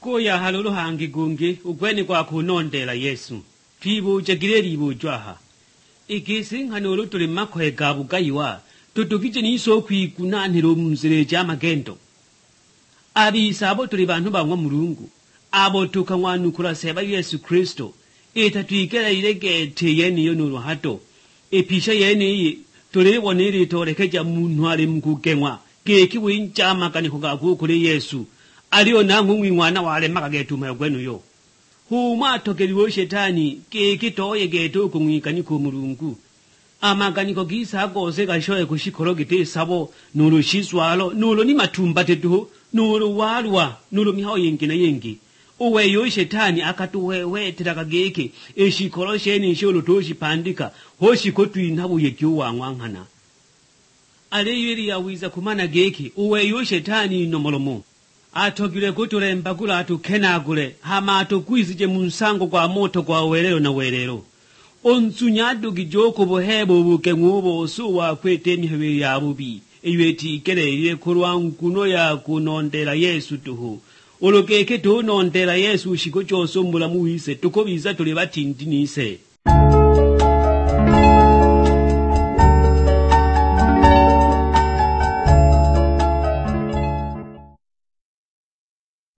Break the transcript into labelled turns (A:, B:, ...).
A: Kuya halulu hangi gungi ugweni kwa kunondela Yesu. Twibu jagireli bujwaha. Igisi nganulu tuli makwe gabu gaiwa. Tutukije niso kwikunaniro muzire jamagendo. Abisa abo tuli bantu bamwa Mulungu. Abo tukanwanukula seba Yesu Kristo. Twigera iregete yeni yo n'uruhato. Episha yeni turibonera itorekeja muntu ari mukugenwa. Geki winjama kaniko gakukuri Yesu. Aliyo nangu mwana wale makagetuma yogwenu yo. Huma tokeliwo shetani geki toye geto kumwikaniko Mulungu. Amaganiko gisa gose gashoye kushikoro gite sabo nuru shiswalo nuru ni matumba tetu nuru walwa nuru miho yengi na yengi. Uwe yo shetani akatuwewe tirakageke eshikoro sheni sholo toshi pandika hoshi kotu inabuye kyuwa ngwankana. Ale yeri ya wiza kumana geke uwe yo shetani nomolomo. Atogile kuturemba kula atukenagule hama atukwizije munsango kwa moto kwa welero na welero. Onsunyadu gijoko bohebo buke ngubo suwa kwete mihewe ya bubi. Iweti ikele ile kurwa nkuno ya kunondela Yesu tuhu. Olokeke tu nondela Yesu shiko choso mbula muhise tukobiza tuli batindinise.